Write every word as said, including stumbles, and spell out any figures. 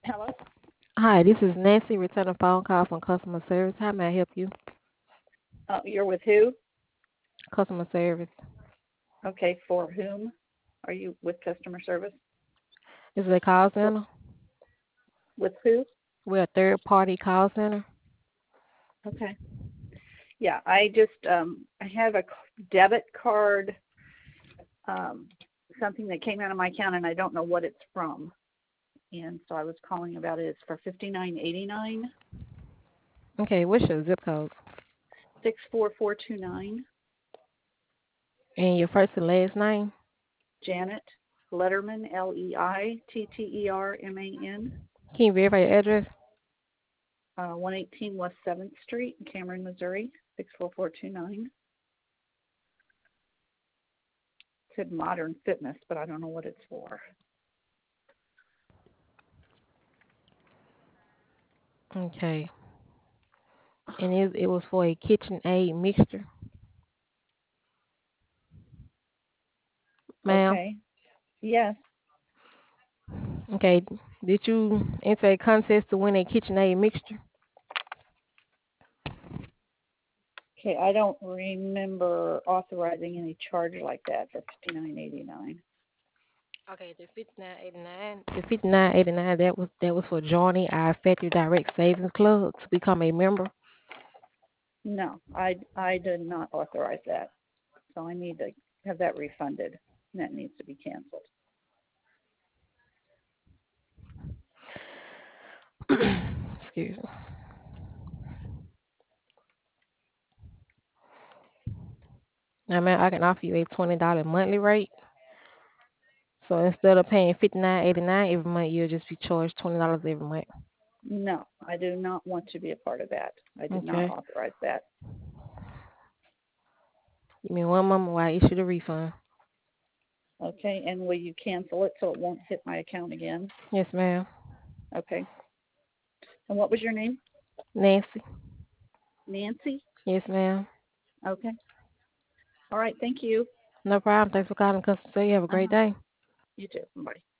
Hello? Hi, this is Nancy returning a phone call from customer service. How may I help you? Uh, you're with who? Customer service. Okay, for whom are you with customer service? This is a call For, center. with who? We're a third party call center. Okay. Yeah, I just um I have a c- debit card, um something that came out of my account and I don't know what it's from. And so I was calling about it. It's for fifty-nine eighty-nine, Okay, what's your zip code? six four four two nine. And your first and last name? Janet Letterman, L E I T T E R M A N, Can you verify your address? uh, one eighteen West seventh Street, Cameron, Missouri, six four four two nine. Said Modern Fitness, but I don't know what it's for. Okay. And it, it was for a KitchenAid mixture, ma'am. Okay. Yes. Okay. Did you enter a contest to win a KitchenAid mixture? Okay. I don't remember authorizing any charge like that for fifty nine eighty nine. Okay, the fifty nine eighty nine. The fifty nine eighty nine that was that was for joining our Factory Direct Savings Club to become a member. No, I I did not authorize that. So I need to have that refunded. And that needs to be canceled. Excuse me. Now, man, I can offer you a twenty dollar monthly rate. So instead of paying fifty nine eighty nine every month, you'll just be charged twenty dollars every month. No, I do not want to be a part of that. I did not Okay. authorize that. Give me one moment while I issue the refund. Okay, and will you cancel it so it won't hit my account again? Yes, ma'am. Okay. And what was your name? Nancy. Nancy? Yes, ma'am. Okay. All right, thank you. No problem. Thanks for calling customer. Service. You have a great Uh-huh. day. You too. Bye.